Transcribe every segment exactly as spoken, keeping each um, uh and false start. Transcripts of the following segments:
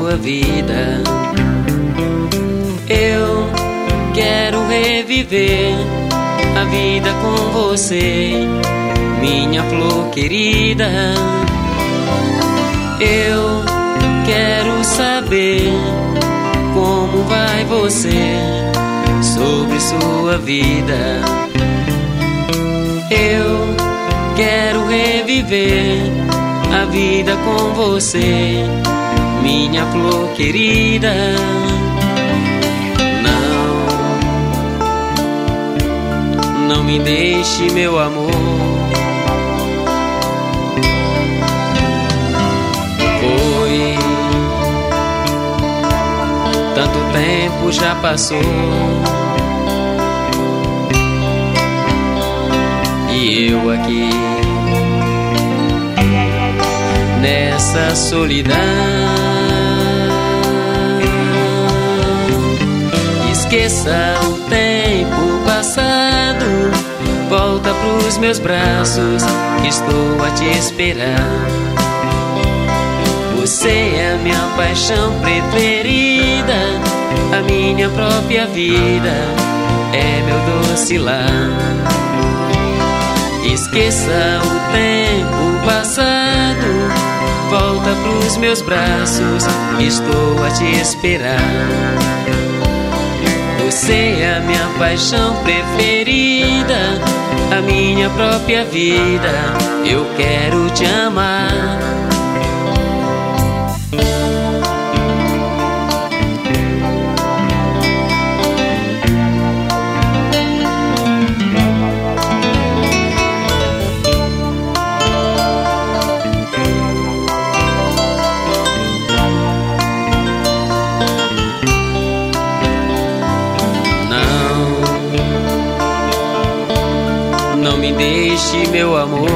sua vida. Eu quero reviver a vida com você, minha flor querida. Eu quero saber como vai você sobre sua vida. Eu quero reviver a vida com você, minha flor querida. Não, não me deixe, meu amor. Foi tanto tempo já passou, e eu aqui nessa solidão. Esqueça o tempo passado, volta pros meus braços, estou a te esperar. Você é a minha paixão preferida, a minha própria vida, é meu doce lar. Esqueça o tempo passado, volta pros meus braços, estou a te esperar. Você é a minha paixão preferida, a minha própria vida, eu quero te amar. Não me deixe, meu amor.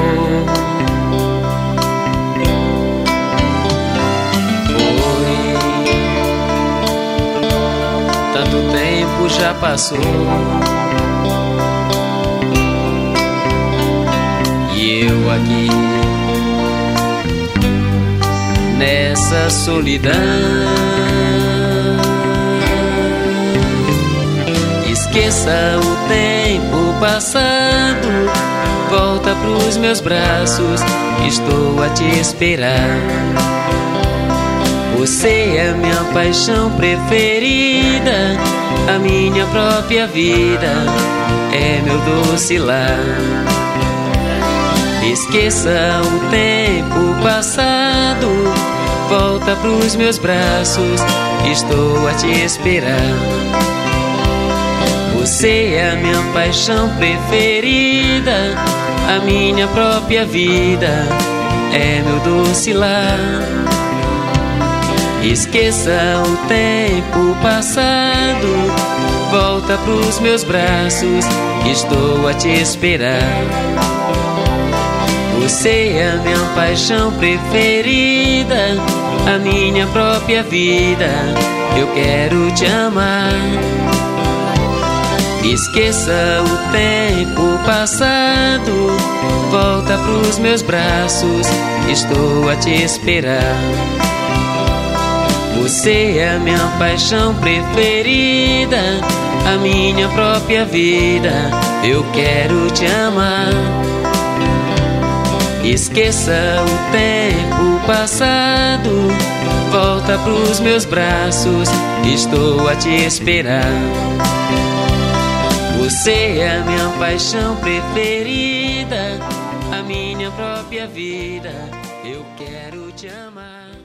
Foi tanto tempo já passou, e eu aqui nessa solidão. Esqueça o tempo passado, volta pros meus braços, estou a te esperar. Você é a minha paixão preferida, a minha própria vida, é meu doce lar. Esqueça o tempo passado, volta pros meus braços, estou a te esperar. Você é a minha paixão preferida, a minha própria vida, é meu doce lar. Esqueça o tempo passado, volta pros meus braços, estou a te esperar. Você é a minha paixão preferida, a minha própria vida, eu quero te amar. Esqueça o tempo passado, volta pros meus braços, estou a te esperar. Você é a minha paixão preferida, a minha própria vida, eu quero te amar. Esqueça o tempo passado, volta pros meus braços, estou a te esperar. Você é a minha paixão preferida, a minha própria vida, eu quero te amar.